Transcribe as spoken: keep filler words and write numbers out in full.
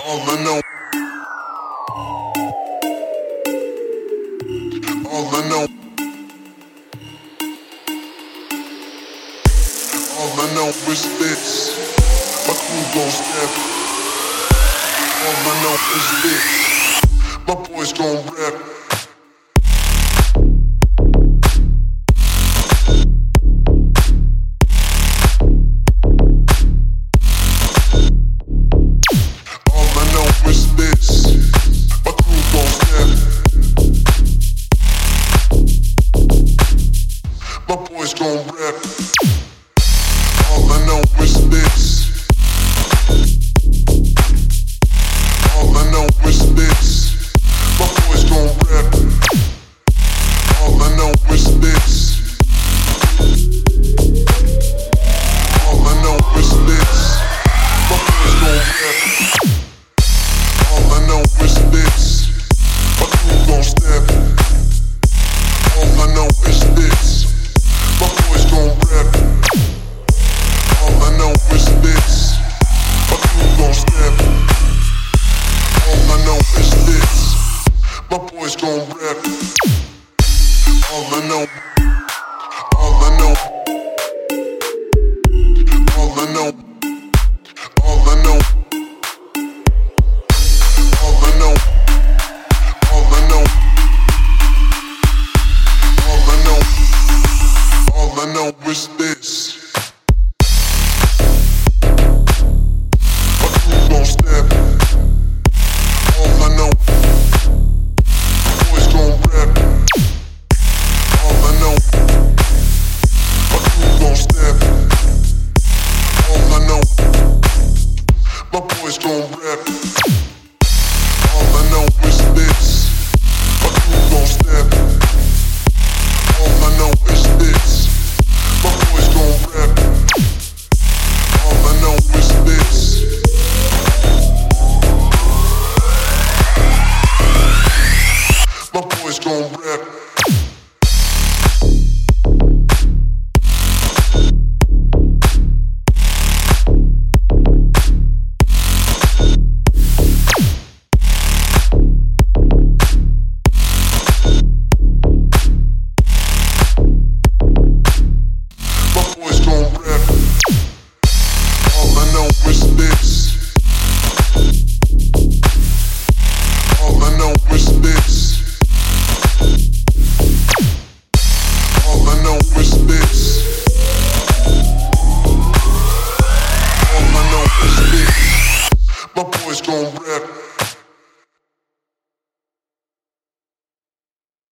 All I know, all I know, all I know is this. My crew gon' step. All I know is this. My boys gon' rap. My boys gon' rap. All I know is this. All I know is this. My boys gon' rap. All I know is this. All I know is this. My boys gon' rap. All I know is this. My crew gon' step. All I know is this. My boys gon' rap. All I know is this. My crew gon' step. All I know is this. My boys gon' rap. All I know. All I know. All I know. All I know. All I know. All I know. All I know. All I know is this. My crew gon' step. All I know. Boys gon' rap. All I know. My crew gon' step. All I know. My boys gon' rap.